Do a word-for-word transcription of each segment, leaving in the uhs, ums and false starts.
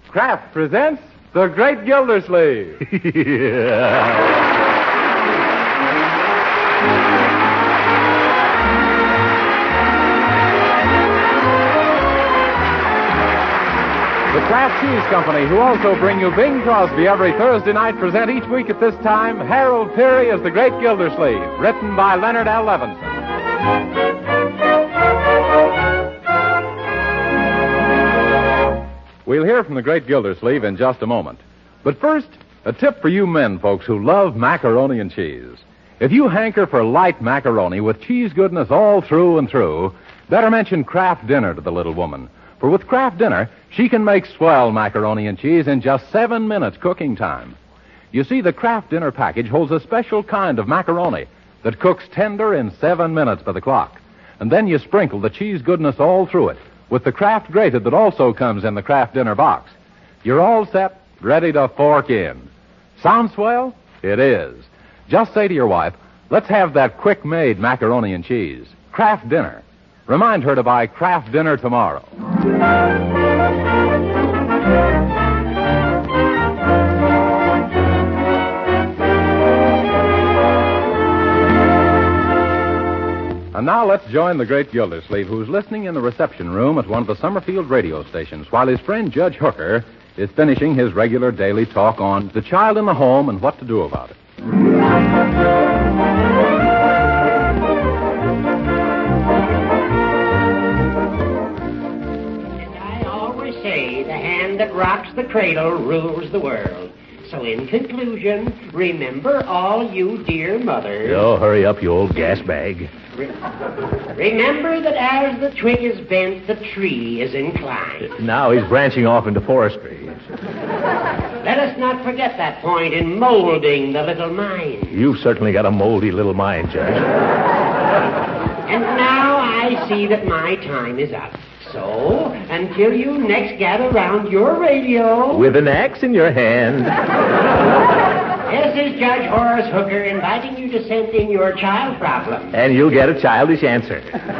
Kraft presents The Great Gildersleeve. Yeah. The Kraft Cheese Company, who also bring you Bing Crosby every Thursday night, present each week at this time Harold Peary as The Great Gildersleeve, written by Leonard L. Levinson. We'll hear from The Great Gildersleeve in just a moment. But first, a tip for you men, folks, who love macaroni and cheese. If you hanker for light macaroni with cheese goodness all through and through, better mention Kraft Dinner to the little woman. For with Kraft Dinner, she can make swell macaroni and cheese in just seven minutes cooking time. You see, the Kraft Dinner package holds a special kind of macaroni that cooks tender in seven minutes by the clock. And then you sprinkle the cheese goodness all through it with the Kraft Grated that also comes in the Kraft Dinner box. You're all set, ready to fork in. Sound swell? It is. Just say to your wife, let's have that quick-made macaroni and cheese. Kraft Dinner. Remind her to buy Kraft Dinner tomorrow. And now let's join the great Gildersleeve, who's listening in the reception room at one of the Summerfield radio stations, while his friend Judge Hooker is finishing his regular daily talk on the child in the home and what to do about it. That rocks the cradle rules the world. So in conclusion, remember all you dear mothers. Oh, hurry up, you old gas bag. Re- remember that as the twig is bent, the tree is inclined. Now he's branching off into forestry. Let us not forget that point in molding the little mind. You've certainly got a moldy little mind, Judge. And now I see that my time is up. So, until you next gather round your radio... With an axe in your hand. This is Judge Horace Hooker inviting you to send in your child problem. And you'll get a childish answer.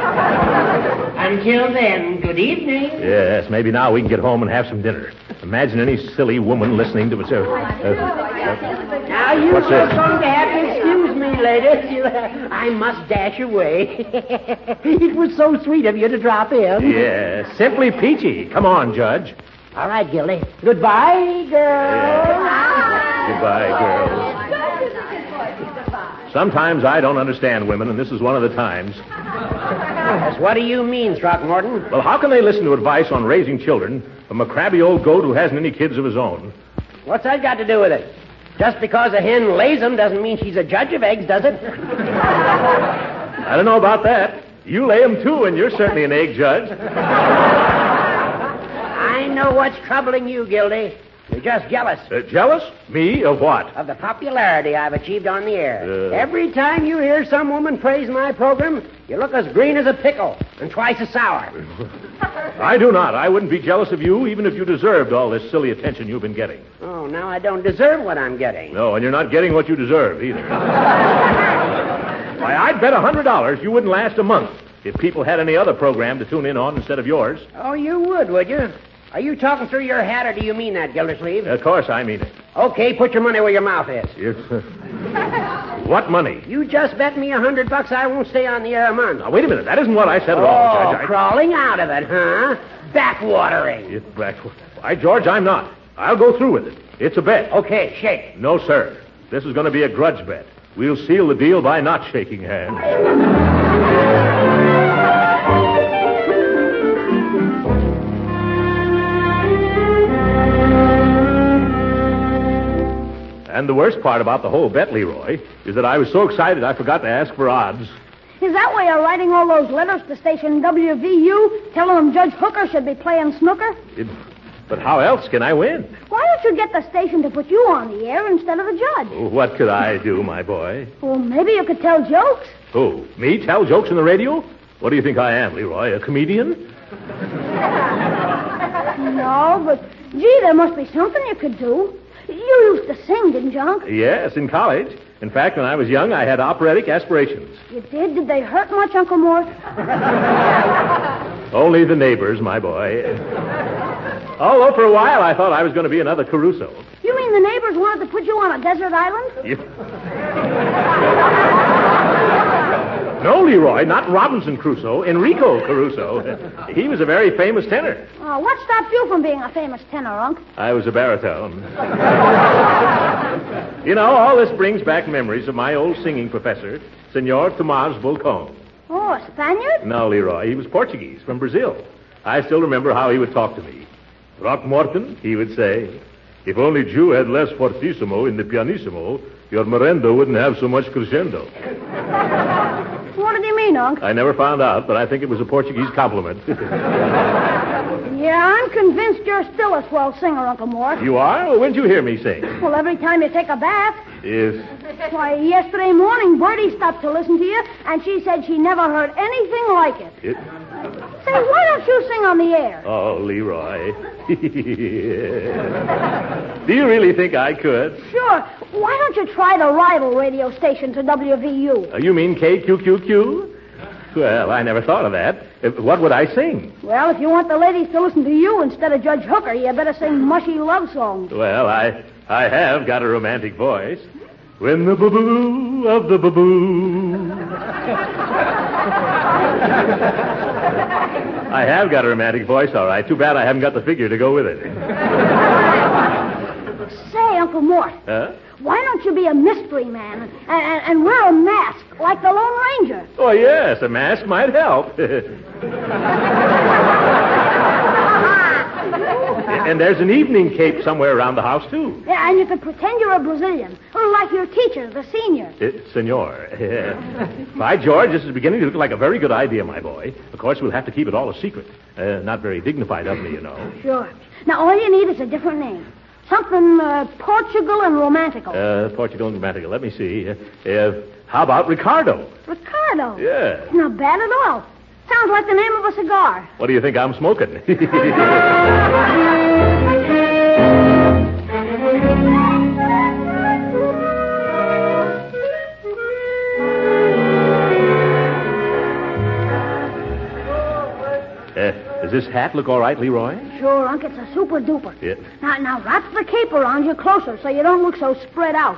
Until then, good evening. Yes, maybe now we can get home and have some dinner. Imagine any silly woman listening to us. Uh, uh, now, you what's are this? going to have to excuse me, ladies. You, uh, I must dash away. It was so sweet of you to drop in. Yeah, simply peachy. Come on, Judge. All right, Gildy. Goodbye, girls. Yeah. Goodbye, girls. Sometimes I don't understand women, and this is one of the times. Yes, what do you mean, Throckmorton? Well, how can they listen to advice on raising children from a crabby old goat who hasn't any kids of his own? What's that got to do with it? Just because a hen lays them doesn't mean she's a judge of eggs, does it? I don't know about that. You lay them, too, and you're certainly an egg judge. I know what's troubling you, Gildy. You're just jealous. Uh, jealous? Me? Of what? Of the popularity I've achieved on the air. Uh... Every time you hear some woman praise my program, you look as green as a pickle and twice as sour. I do not. I wouldn't be jealous of you even if you deserved all this silly attention you've been getting. Oh, now I don't deserve what I'm getting. No, and you're not getting what you deserve either. Why, I'd bet a hundred dollars you wouldn't last a month if people had any other program to tune in on instead of yours. Oh, you would, would you? Are you talking through your hat, or do you mean that, Gildersleeve? Of course I mean it. Okay, put your money where your mouth is. You... What money? You just bet me a hundred bucks I won't stay on the air a month. Now, wait a minute. That isn't what I said at oh, all, Judge. I... crawling out of it, huh? Backwatering. It's back... Why, George, I'm not. I'll go through with it. It's a bet. Okay, shake. No, sir. This is going to be a grudge bet. We'll seal the deal by not shaking hands. And the worst part about the whole bet, Leroy, is that I was so excited I forgot to ask for odds. Is that why you're writing all those letters to station W V U, telling them Judge Hooker should be playing snooker? It, but how else can I win? Why don't you get the station to put you on the air instead of the judge? What could I do, my boy? Well, maybe you could tell jokes. Who? Me tell jokes on the radio? What do you think I am, Leroy? A comedian? No, but, gee, there must be something you could do. You used to sing, didn't you, Unc? Yes, in college. In fact, when I was young, I had operatic aspirations. You did? Did they hurt much, Uncle Mort? Only the neighbors, my boy. Although for a while I thought I was going to be another Caruso. You mean the neighbors wanted to put you on a desert island? You... No, Leroy, not Robinson Crusoe. Enrico Caruso. He was a very famous tenor. Oh, what stopped you from being a famous tenor, Unc? I was a baritone. You know, all this brings back memories of my old singing professor, Senor Tomás Volcón. Oh, a Spaniard? No, Leroy, he was Portuguese, from Brazil. I still remember how he would talk to me. Throckmorton, he would say, if only Jew had less fortissimo in the pianissimo, your merenda wouldn't have so much crescendo. What did he mean, Unc? I never found out, but I think it was a Portuguese compliment. Yeah, I'm convinced you're still a swell singer, Uncle Mort. You are? Well, when'd you hear me sing? Well, every time you take a bath. Yes. Why, yesterday morning, Bertie stopped to listen to you, and she said she never heard anything like it. it... Say, why don't you sing on the air? Oh, Leroy. Do you really think I could? Sure. Why don't you try the rival radio station to W V U? Uh, you mean K Q Q Q? Well, I never thought of that. Uh, what would I sing? Well, if you want the ladies to listen to you instead of Judge Hooker, you better sing mushy love songs. Well, I I have got a romantic voice. When the boo-boo of the boo-boo. I have got a romantic voice, all right. Too bad I haven't got the figure to go with it. Say, Uncle Mort. Huh? Why don't you be a mystery man and, and, and wear a mask like the Lone Ranger? Oh, yes, a mask might help. And there's an evening cape somewhere around the house, too. Yeah, and you could pretend you're a Brazilian, or like your teacher, the senior. Uh, senor. By George, this is beginning to look like a very good idea, my boy. Of course, we'll have to keep it all a secret. Uh, not very dignified of me, you know. Sure. Now, all you need is a different name. Something uh, Portugal and romantical. Uh, Portugal and romantical. Let me see. Uh, uh, how about Ricardo? Ricardo? Yeah. Not bad at all. Sounds like the name of a cigar. What do you think I'm smoking? uh, does this hat look all right, Leroy? Sure, Unc. It's a super duper. Yeah. Now, now wrap the cape around you closer so you don't look so spread out.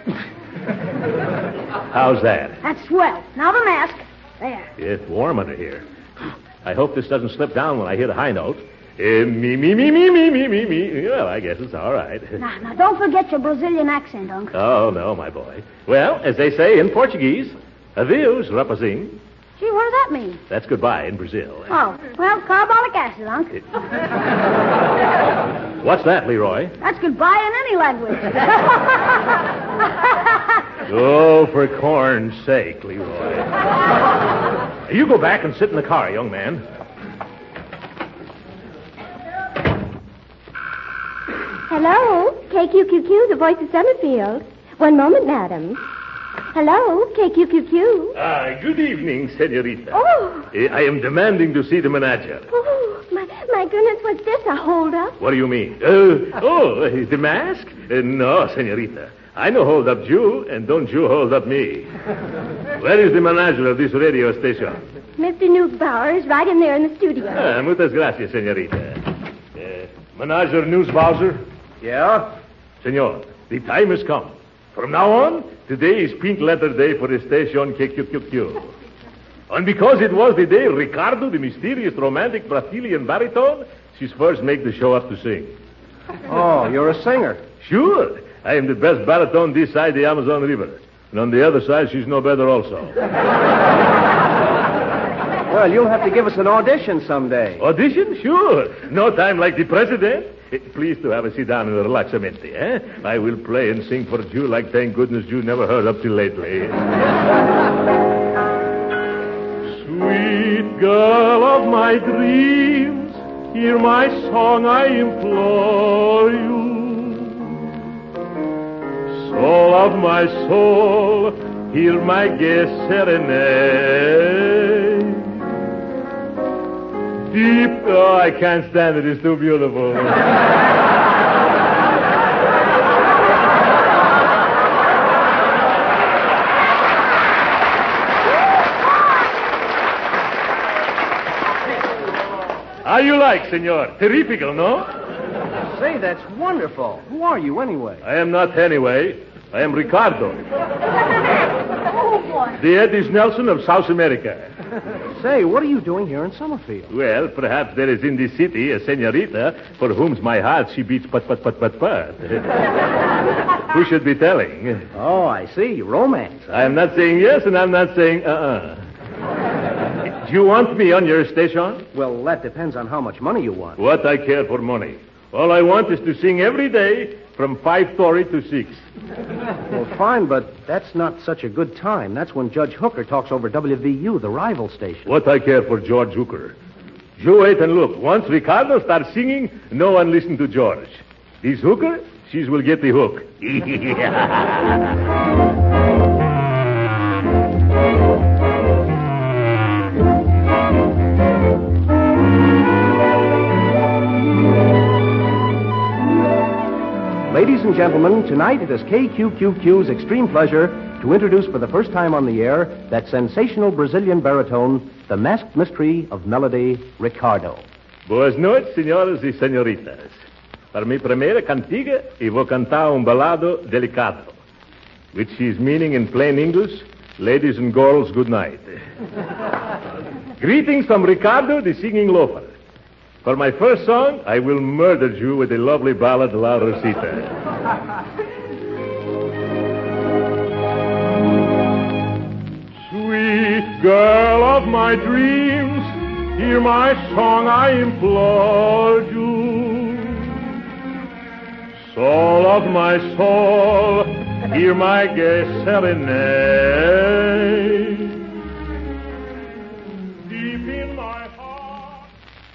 How's that? That's swell. Now the mask. There. It's warm under here. I hope this doesn't slip down when I hit a high note. Uh, me, me, me, me, me, me, me, me. Well, I guess it's all right. Now, now, don't forget your Brazilian accent, Unc. Oh, no, my boy. Well, as they say in Portuguese, adeus, rapazinho. Gee, what does that mean? That's goodbye in Brazil. Oh, well, carbolic acid, Unc. It... What's that, Leroy? That's goodbye in any language. Oh, for corn's sake, Leroy. You go back and sit in the car, young man. Hello, K Q Q Q, the voice of Summerfield. One moment, madam. Hello, K Q Q Q. Ah, good evening, senorita. Oh. Uh, I am demanding to see the manager. Oh, my, my goodness, what's this, a hold-up? What do you mean? Uh, oh, the mask? Uh, no, senorita. I no hold up you, and don't you hold up me. Where is the manager of this radio station? Mister Newsbauer is right in there in the studio. Ah, muchas gracias, senorita. Uh, manager Newsbauer? Yeah? Senor, the time has come. From now on, today is pink letter day for the station K Q Q Q. And because it was the day Ricardo, the mysterious romantic Brazilian baritone, she's first make the show up to sing. Oh, you're a singer. Sure. I am the best baritone this side the Amazon River. And on the other side, she's no better also. Well, you'll have to give us an audition someday. Audition? Sure. No time like the president. Eh, Please to have a sit down and relaxamente, eh? I will play and sing for you like thank goodness you never heard up till lately. Sweet girl of my dreams, hear my song, I implore you. Soul of my soul, hear my gay serenade. Deep, oh, I can't stand it, it's too beautiful. How you like, senor? Terrifical, no? Say, that's wonderful. Who are you, anyway? I am not anyway. I am Ricardo. Oh, boy. The Eddie Nelson of South America. Say, what are you doing here in Summerfield? Well, perhaps there is in this city a senorita for whom my heart she beats pat pat pat pat pat. Who should be telling? Oh, I see. Romance. I am not saying yes, and I'm not saying uh-uh. Do you want me on your station? Well, that depends on how much money you want. What I care for money. All I want is to sing every day from five thirty to six. Well, fine, but that's not such a good time. That's when Judge Hooker talks over W V U, the rival station. What I care for George Hooker. You wait and look. Once Ricardo starts singing, no one listen to George. This Hooker, she will get the hook. Ladies and gentlemen, tonight it is K Q Q Q's extreme pleasure to introduce for the first time on the air that sensational Brazilian baritone, the masked mystery of melody, Ricardo. Boas noites, senhoras e senhoritas. Para mi primeira cantiga, eu vou cantar um balado delicado, which is meaning in plain English, ladies and girls, good night. Greetings from Ricardo, the singing loafer. For my first song, I will murder you with a lovely ballad, La Rosita. Sweet girl of my dreams, hear my song, I implore you. Soul of my soul, hear my gay serenade. Deep in my heart.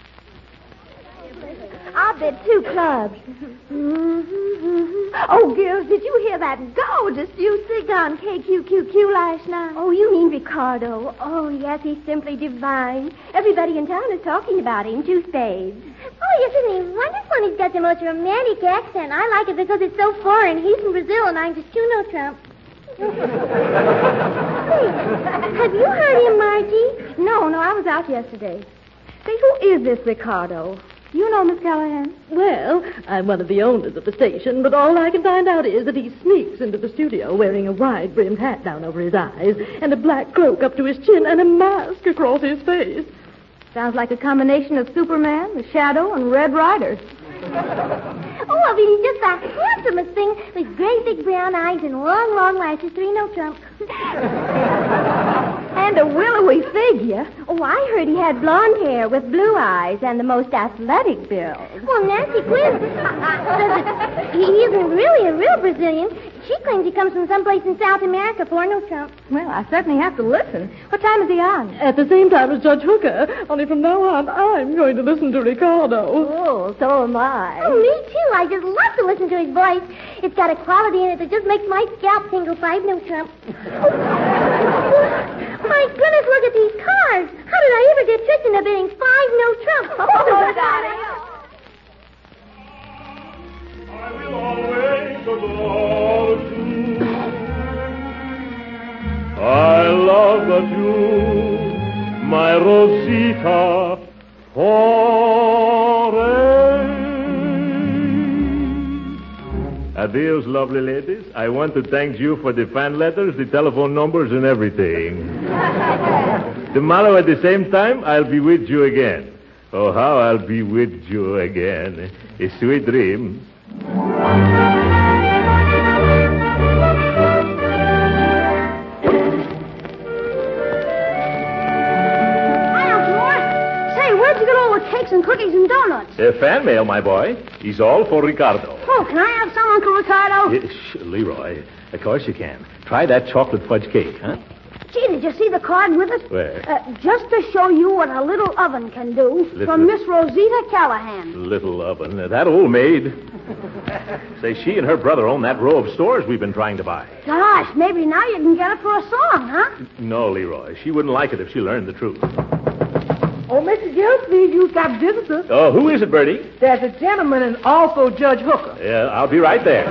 I'll bid two clubs. Oh, girls, did you hear that gorgeous you sing on K Q Q Q last night? Oh, you mean Ricardo? Oh, yes, he's simply divine. Everybody in town is talking about him, two spades. Oh, isn't he wonderful? And he's got the most romantic accent. I like it because it's so foreign. He's from Brazil, and I'm just Juno Trump. Hey, have you heard him, Margie? No, no, I was out yesterday. Say, who is this Ricardo? You know, Miss Callahan? Well, I'm one of the owners of the station, but all I can find out is that he sneaks into the studio wearing a wide-brimmed hat down over his eyes and a black cloak up to his chin and a mask across his face. Sounds like a combination of Superman, the Shadow, and Red Rider. Oh, I mean, he's just the handsomest thing with great big brown eyes and long, long lashes. Three no Trump. And a willowy figure. Oh, I heard he had blonde hair with blue eyes and the most athletic build. Well, Nancy Quinn says that he isn't really a real Brazilian. She claims he comes from someplace in South America, for no Trump. Well, I certainly have to listen. What time is he on? At the same time as Judge Hooker, only from now on, I'm going to listen to Ricardo. Oh, so am I. Oh, me too. I just love to listen to his voice. It's got a quality in it that just makes my scalp tingle. Five no Trump. My goodness, look at these cards. How did I ever get tricked into bidding five no Trump? Oh, darling. I will always adore you. I love that you, my Rosita, forever. Adios, lovely ladies. I want to thank you for the fan letters, the telephone numbers, and everything. Tomorrow at the same time, I'll be with you again. Oh, how I'll be with you again. A sweet dream. Where'd you get all the cakes and cookies and donuts? Uh, fan mail, my boy. He's all for Ricardo. Oh, can I have some, Uncle Ricardo? Uh, sh- Leroy, of course you can. Try that chocolate fudge cake, huh? Gee, did you see the card with it? Where? Uh, just to show you what a little oven can do. Little- From Miss Rosita Callahan. Little oven. Uh, that old maid. Say, she and her brother own that row of stores we've been trying to buy. Gosh, maybe now you can get it for a song, huh? No, Leroy. She wouldn't like it if she learned the truth. Oh, Mister Gillespie, you've got visitors. Oh, who is it, Bertie? There's a gentleman and also Judge Hooker. Yeah, I'll be right there.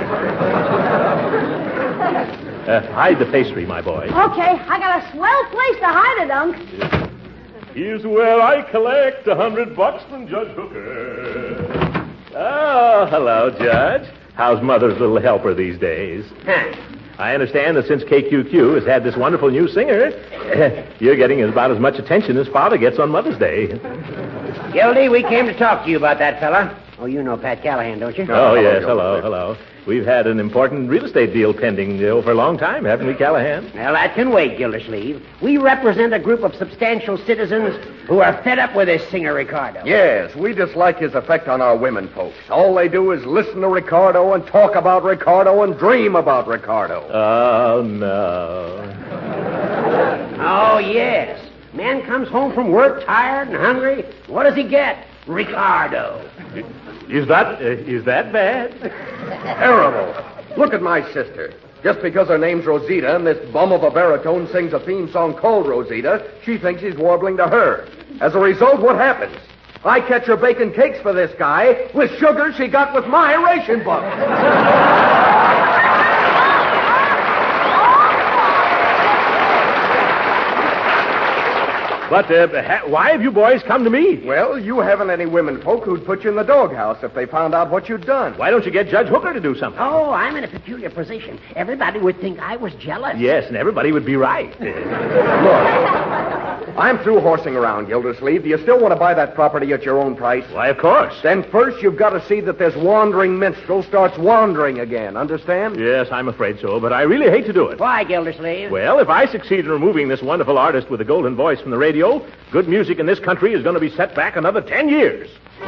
uh, hide the pastry, my boy. Okay, I got a swell place to hide it, Unc. Here's where I collect a hundred bucks from Judge Hooker. Oh, hello, Judge. How's Mother's little helper these days? Huh. I understand that since K Q Q has had this wonderful new singer, you're getting about as much attention as Father gets on Mother's Day. Gildy, we came to talk to you about that fella. Oh, you know Pat Callahan, don't you? Oh, yes, hello, hello. We've had an important real estate deal pending uh, for a long time, haven't we, Callahan? Well, that can wait, Gildersleeve. We represent a group of substantial citizens who are fed up with this singer, Ricardo. Yes, we dislike his effect on our women folks. All they do is listen to Ricardo and talk about Ricardo and dream about Ricardo. Oh, no. Oh, yes. Man comes home from work tired and hungry. What does he get? Ricardo. Is that, uh, is that bad? Terrible. Look at my sister. Just because her name's Rosita and this bum of a baritone sings a theme song called Rosita, she thinks he's warbling to her. As a result, what happens? I catch her baking cakes for this guy with sugar she got with my ration book. But uh, ha- why have you boys come to me? Well, you haven't any women folk who'd put you in the doghouse if they found out what you'd done. Why don't you get Judge Hooker to do something? Oh, I'm in a peculiar position. Everybody would think I was jealous. Yes, and everybody would be right. Look, I'm through horsing around, Gildersleeve. Do you still want to buy that property at your own price? Why, of course. Then first you've got to see that this wandering minstrel starts wandering again. Understand? Yes, I'm afraid so, but I really hate to do it. Why, Gildersleeve? Well, if I succeed in removing this wonderful artist with the golden voice from the radio, good music in this country is going to be set back another ten years.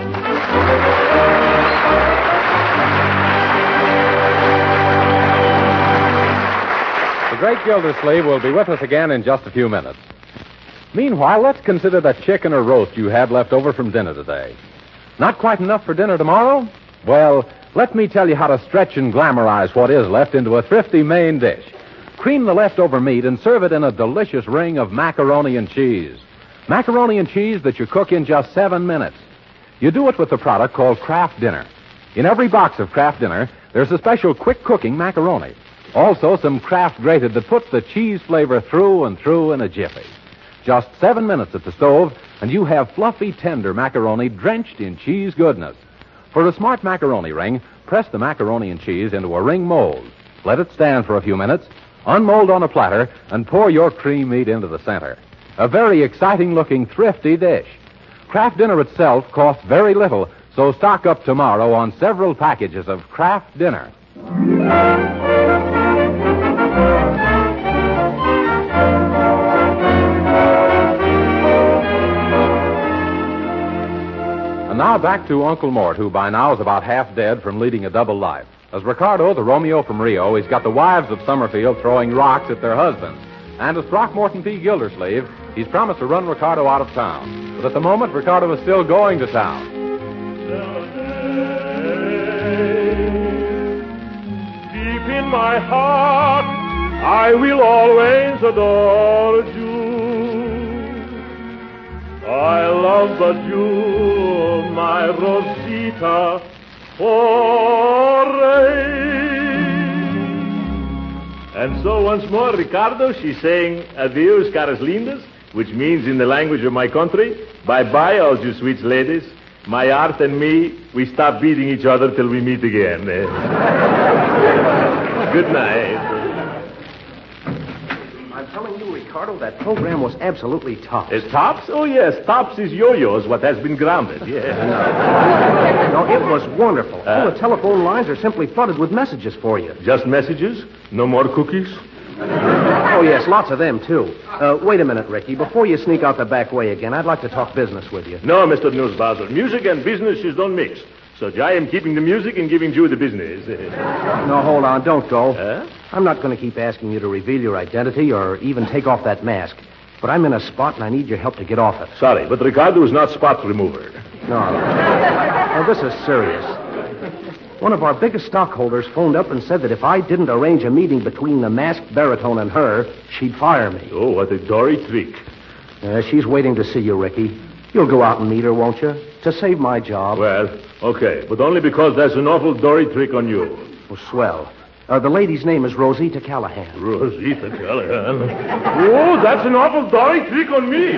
The great Gildersleeve will be with us again in just a few minutes. Meanwhile, let's consider that chicken or roast you had left over from dinner today. Not quite enough for dinner tomorrow? Well, let me tell you how to stretch and glamorize what is left into a thrifty main dish. Cream the leftover meat and serve it in a delicious ring of macaroni and cheese. Macaroni and cheese that you cook in just seven minutes. You do it with the product called Kraft Dinner. In every box of Kraft Dinner, there's a special quick-cooking macaroni. Also, some Kraft grated that puts the cheese flavor through and through in a jiffy. Just seven minutes at the stove, and you have fluffy, tender macaroni drenched in cheese goodness. For a smart macaroni ring, press the macaroni and cheese into a ring mold. Let it stand for a few minutes, unmold on a platter, and pour your cream meat into the center. A very exciting-looking, thrifty dish. Kraft Dinner itself costs very little, so stock up tomorrow on several packages of Kraft Dinner. And now back to Uncle Mort, who by now is about half dead from leading a double life. As Ricardo, the Romeo from Rio, he's got the wives of Summerfield throwing rocks at their husbands. And as Throckmorton P. Gildersleeve, he's promised to run Ricardo out of town. But at the moment, Ricardo is still going to town. Deep in my heart, I will always adore you. I love but you, my Rosita, forever. And so once more, Ricardo, she's saying adios, caras lindas, which means in the language of my country, bye-bye, all you sweet ladies. My art and me, we stop beating each other till we meet again. Good night. I'm telling you, Ricardo, that program was absolutely tops. Is tops? Oh, yes, tops is yo-yos, what has been grounded, yes. No, it was wonderful. Uh, All the telephone lines are simply flooded with messages for you. Just messages? No more cookies? Oh, yes, lots of them, too. Uh, wait a minute, Ricky. Before you sneak out the back way again, I'd like to talk business with you. No, Mister Newsbuzzer. Music and business is don't mix. So I am keeping the music and giving you the business. No, hold on. Don't go. Huh? I'm not going to keep asking you to reveal your identity or even take off that mask. But I'm in a spot and I need your help to get off it. Sorry, but Ricardo is not spot remover. No. No, this is serious. One of our biggest stockholders phoned up and said that if I didn't arrange a meeting between the masked baritone and her, she'd fire me. Oh, what a dory trick. Uh, she's waiting to see you, Ricky. You'll go out and meet her, won't you? To save my job. Well, okay, but only because that's an awful dory trick on you. Oh, swell. Uh, the lady's name is Rosita Callahan. Rosita Callahan? Oh, that's an awful dory trick on me.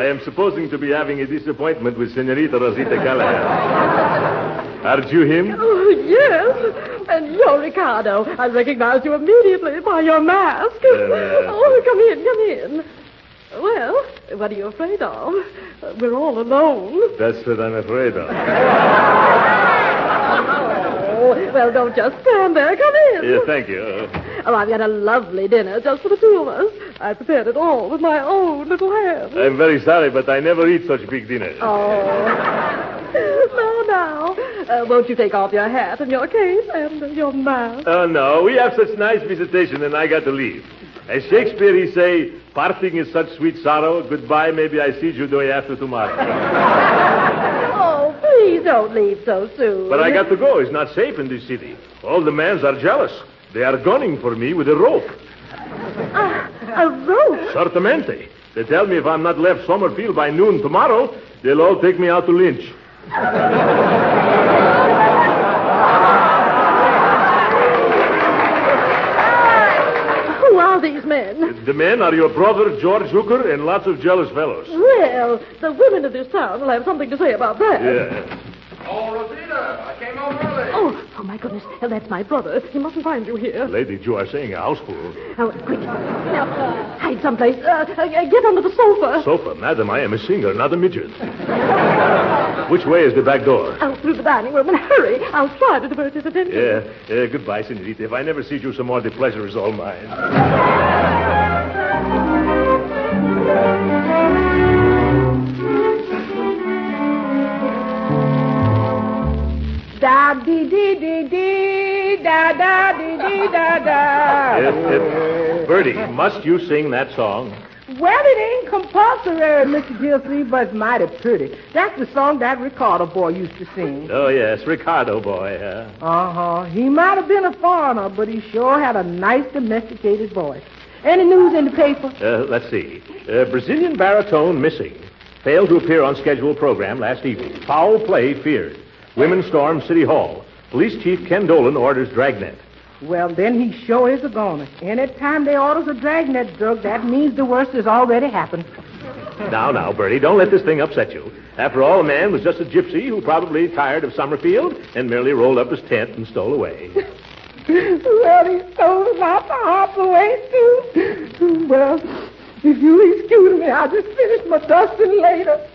am supposing to be having a disappointment with Senorita Rosita Callahan. Aren't you him? Oh, yes. And you're Ricardo. I recognized you immediately by your mask. Uh, oh, come in, come in. Well, what are you afraid of? Uh, we're all alone. That's what I'm afraid of. Oh, well, don't just stand there. Come in. Yeah, thank you. Oh, I've got a lovely dinner just for the two of us. I prepared it all with my own little hands. I'm very sorry, but I never eat such big dinners. Oh. No, now. Uh, won't you take off your hat and your cape and your mask? Oh, no. We have such nice visitation, and I got to leave. As Shakespeare, he say, parting is such sweet sorrow. Goodbye, maybe I see you day after tomorrow. Oh, please don't leave so soon. But I got to go. It's not safe in this city. All the men are jealous. They are gunning for me with a rope. Uh, a rope? Certamente. They tell me if I'm not left Summerfield by noon tomorrow, they'll all take me out to lynch. Who are these men? The men are your brother, George Hooker, and lots of jealous fellows. Well, the women of this town will have something to say about that. Yeah. Oh, Rosita, I came home early. Oh, oh, my goodness. Well, that's my brother. He mustn't find you here. Lady, you are saying a houseful. Oh, quick. Now, hide someplace. Uh, uh, get under the sofa. Sofa? Madam, I am a singer, not a midget. Which way is the back door? Out through the dining room, and hurry. I'll try to divert his attention. Yeah. Uh, goodbye, senorita. If I never see you some more, the pleasure is all mine. Da dee dee dee dee da da dee dee da da. If, if, Bertie, must you sing that song? Well, it ain't compulsory, Mister Gilsleeve, but it's mighty pretty. That's the song that Ricardo boy used to sing. Oh, yes, Ricardo boy, huh? Uh-huh. He might have been a foreigner, but he sure had a nice domesticated voice. Any news in the paper? Uh, let's see. Uh, Brazilian baritone missing. Failed to appear on scheduled program last evening. Foul play feared. Women storm City Hall. Police Chief Ken Dolan orders dragnet. Well, then he sure is a goner. Anytime they orders a dragnet drug, that means the worst has already happened. Now, now, Bertie, don't let this thing upset you. After all, the man was just a gypsy who probably tired of Summerfield and merely rolled up his tent and stole away. Well, he stole about the half away, too. Well, if you'll excuse me, I'll just finish my dusting later.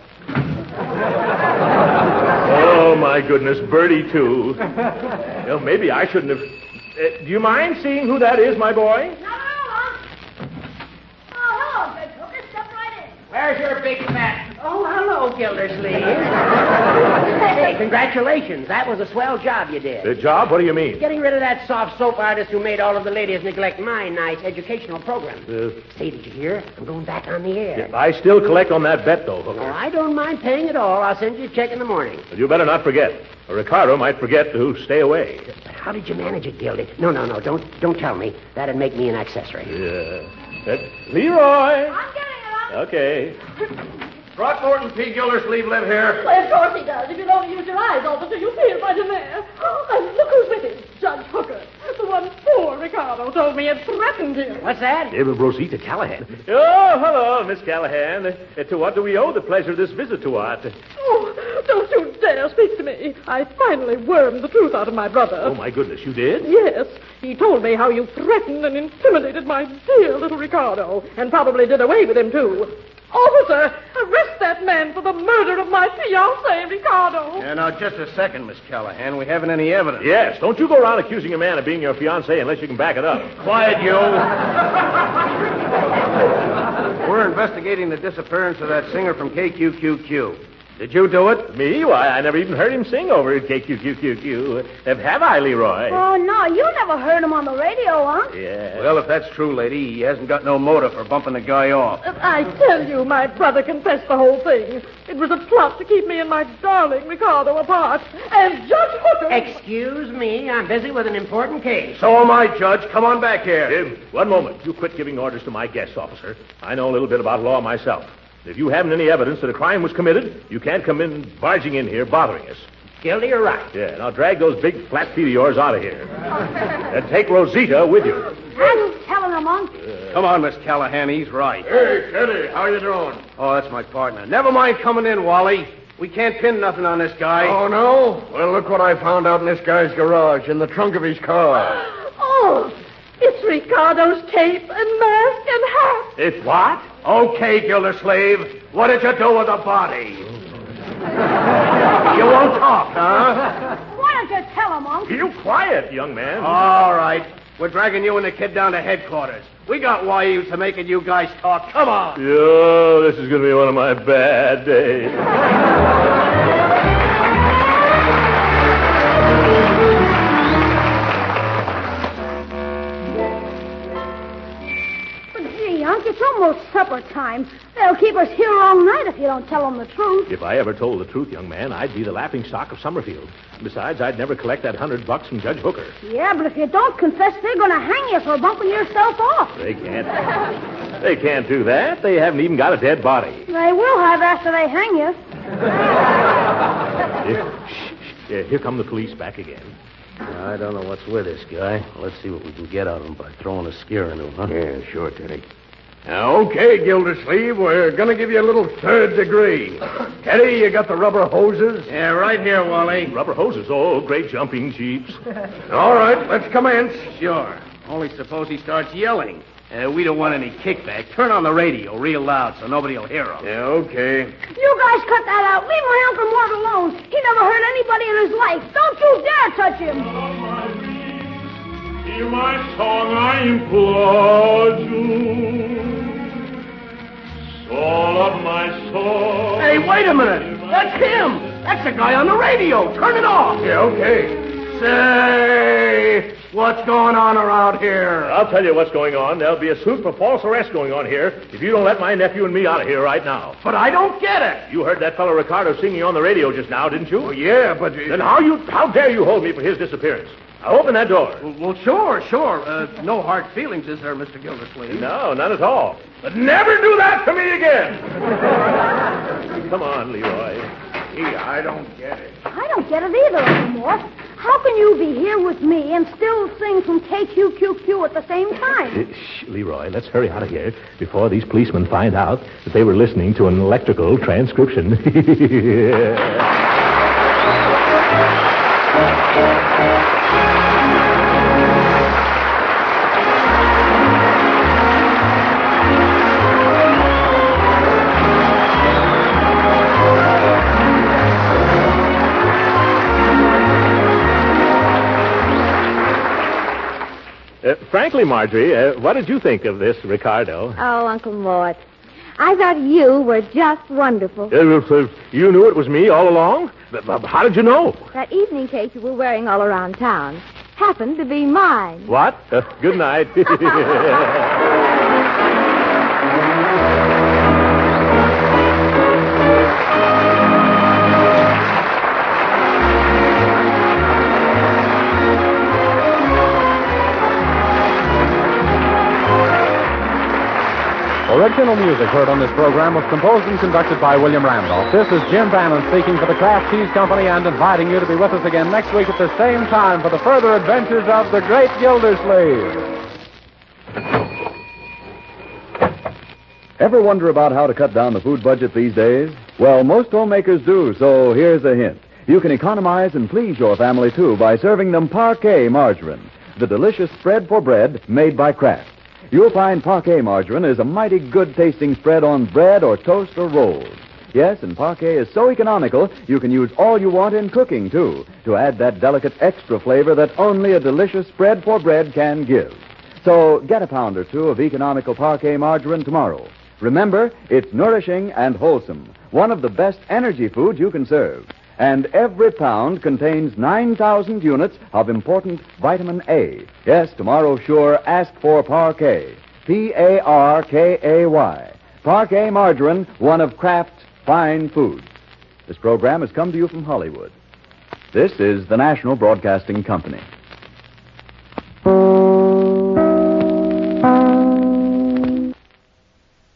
Oh, my goodness, Bertie, too. Well, maybe I shouldn't have... Uh, do you mind seeing who that is, my boy? No, no, no. Oh, hello, Big Hooker. Step right in. Where's your big fat... Oh, hello, Gildersleeve. Hey, congratulations. That was a swell job you did. The job? What do you mean? Getting rid of that soft soap artist who made all of the ladies neglect my nice educational program. Uh, Say, did you hear? I'm going back on the air. I still collect on that bet, though, Hooker. Oh, I don't mind paying it all. I'll send you a check in the morning. But you better not forget. Or Ricardo might forget to stay away. But how did you manage it, Gildy? No, no, no. Don't don't tell me. That'd make me an accessory. Yeah. Uh, Leroy! I'm getting it. Okay. Throckmorton P. Gildersleeve live here. Why, of course he does. If you don't use your eyes, officer, you see it right in there. Oh, and look who's with him. Judge Hooker. The one poor Ricardo told me had threatened him. What's that? It was Rosita Callahan. Oh, hello, Miss Callahan. Uh, to what do we owe the pleasure of this visit to us? Oh, don't you dare speak to me. I finally wormed the truth out of my brother. Oh, my goodness, you did? Yes. He told me how you threatened and intimidated my dear little Ricardo, and probably did away with him, too. Officer, arrest that man for the murder of my fiancé, Ricardo. Yeah, now, just a second, Miss Callahan. We haven't any evidence. Yes, don't you go around accusing a man of being your fiancé unless you can back it up. Quiet, you. We're investigating the disappearance of that singer from K Q Q Q. Did you do it? Me? Why, I never even heard him sing over at K Q Q Q Q. Have, have I, Leroy? Oh, no, you never heard him on the radio, huh? Yeah. Well, if that's true, lady, he hasn't got no motive for bumping the guy off. I tell you, my brother confessed the whole thing. It was a plot to keep me and my darling Ricardo apart. And Judge Hooker... Excuse me, I'm busy with an important case. So am I, Judge. Come on back here. Jim, one moment. You quit giving orders to my guests, officer. I know a little bit about law myself. If you haven't any evidence that a crime was committed, you can't come in barging in here bothering us. Guilty or right? Yeah, now drag those big flat feet of yours out of here. And take Rosita with you. I'm telling him, Unc. Come on, Miss Callahan. He's right. Hey, Teddy, how you doing? Oh, that's my partner. Never mind coming in, Wally. We can't pin nothing on this guy. Oh, no? Well, look what I found out in this guy's garage, in the trunk of his car. Oh, it's Ricardo's cape and mask and hat. It's what? Okay, Gildersleeve. What did you do with the body? You won't talk, huh? Why don't you tell him, Unc? You quiet, young man. All right. We're dragging you and the kid down to headquarters. We got wires to making you guys talk. Come on. Yo, this is going to be one of my bad days. But gee, Unc, it's almost supper time. They'll keep us here all night if you don't tell them the truth. If I ever told the truth, young man, I'd be the laughing stock of Summerfield. Besides, I'd never collect that hundred bucks from Judge Hooker. Yeah, but if you don't confess, they're going to hang you for bumping yourself off. They can't. They can't do that. They haven't even got a dead body. They will have after they hang you. Here, shh, shh. Yeah, here come the police back again. I don't know what's with this guy. Let's see what we can get out of him by throwing a scare into him, huh? Yeah, sure, Teddy. Now, okay, Gildersleeve, we're going to give you a little third degree. Teddy, you got the rubber hoses? Yeah, right here, Wally. Rubber hoses. Oh, great jumping jeeps. All right, let's commence. Sure. Only suppose he starts yelling. Uh, we don't want any kickback. Turn on the radio real loud so nobody will hear him. Yeah, okay. You guys cut that out. Leave my Uncle Mort alone. He never hurt anybody in his life. Don't you dare touch him. Hear my song, I implore you. Soul of my soul. Hey, wait a minute. That's him. That's the guy on the radio. Turn it off. Yeah, okay. Say, what's going on around here? I'll tell you what's going on. There'll be a suit for false arrest going on here if you don't let my nephew and me out of here right now. But I don't get it. You heard that fellow Ricardo singing on the radio just now, didn't you? Oh, yeah, but... Then how you how dare you hold me for his disappearance? Now open that door. Well, well sure, sure. Uh, no hard feelings, is there, Mister Gildersleeve? No, none at all. But never do that to me again. Come on, Leroy. Gee, I don't get it. I don't get it either, Uncle Mort. How can you be here with me and still sing from K Q Q Q at the same time? Uh, shh, Leroy, let's hurry out of here before these policemen find out that they were listening to an electrical transcription. Uh, frankly, Marjorie, uh, what did you think of this, Ricardo? Oh, Uncle Mort, I thought you were just wonderful. Uh, uh, you knew it was me all along? Uh, how did you know? That evening cake you were wearing all around town happened to be mine. What? Uh, good night. Original music heard on this program was composed and conducted by William Randolph. This is Jim Bannon speaking for the Kraft Cheese Company and inviting you to be with us again next week at the same time for the further adventures of the great Gildersleeve. Ever wonder about how to cut down the food budget these days? Well, most homemakers do, so here's a hint. You can economize and please your family, too, by serving them Parquet margarine, the delicious spread for bread made by Kraft. You'll find Parquet margarine is a mighty good-tasting spread on bread or toast or rolls. Yes, and Parquet is so economical, you can use all you want in cooking, too, to add that delicate extra flavor that only a delicious spread for bread can give. So get a pound or two of economical Parquet margarine tomorrow. Remember, it's nourishing and wholesome, one of the best energy foods you can serve. And every pound contains nine thousand units of important vitamin A. Yes, tomorrow sure, ask for Parquet. P A R K A Y. Parquet margarine, one of Kraft's fine foods. This program has come to you from Hollywood. This is the National Broadcasting Company.